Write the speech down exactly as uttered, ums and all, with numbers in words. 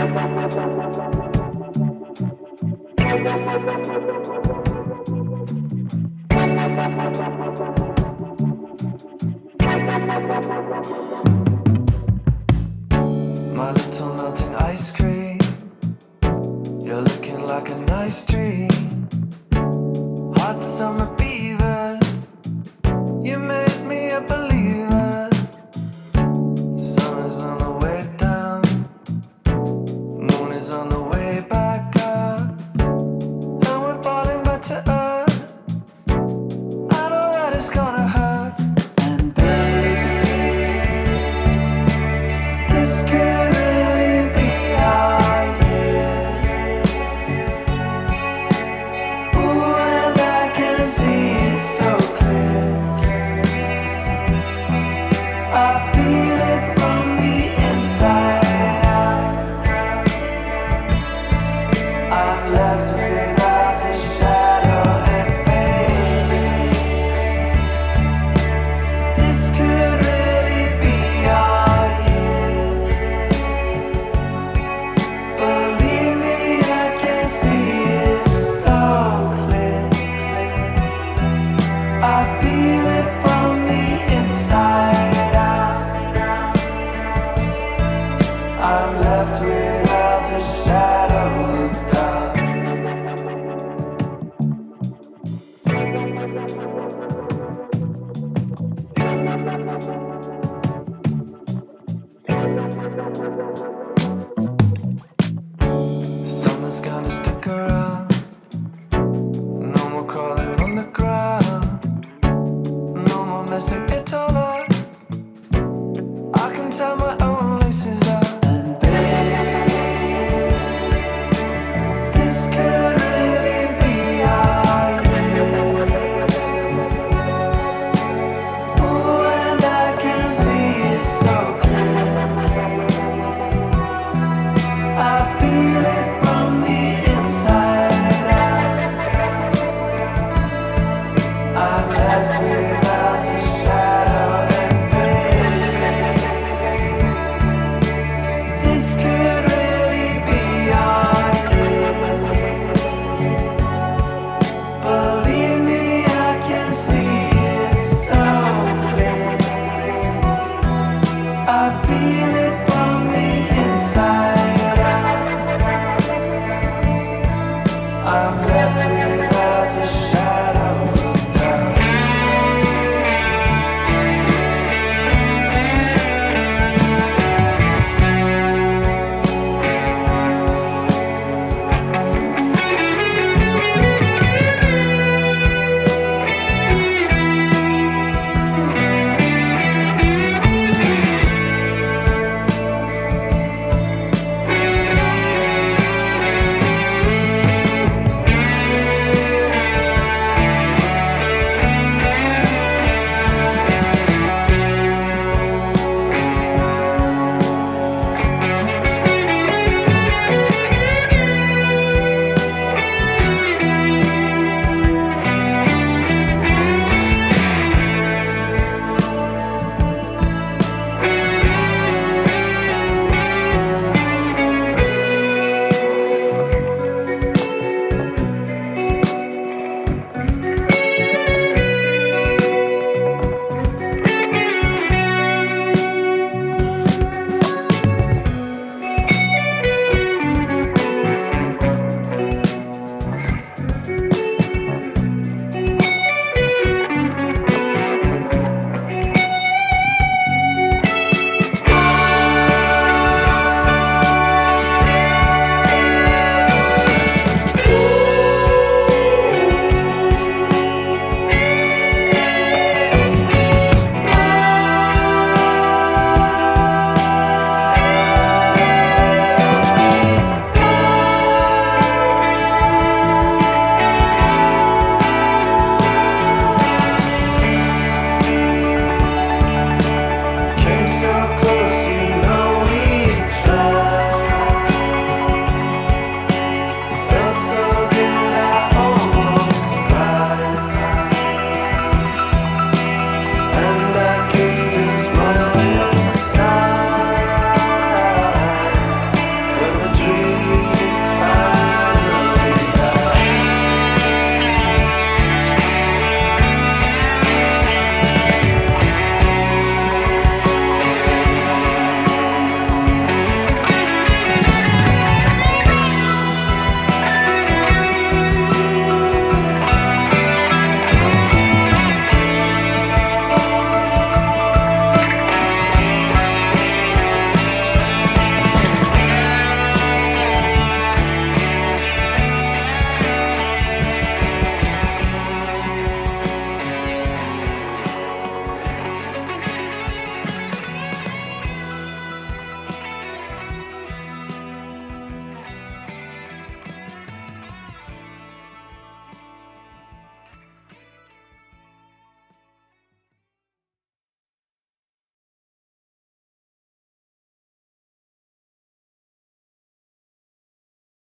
My little melting ice cream, you're looking like a nice dream. Hot summer fever, you made me a believer. Sun is on the way down, moon is on the way back up, and we're falling back to earth. I know that it's gonna hurt. And baby, this could really be our year. Ooh, and I can see it so clear. I feel it from the inside out. I'm left without a shadow, and baby, this could really be our year. Believe me, I can see it so clear. I feel it from the inside out. I'm left without a shadow.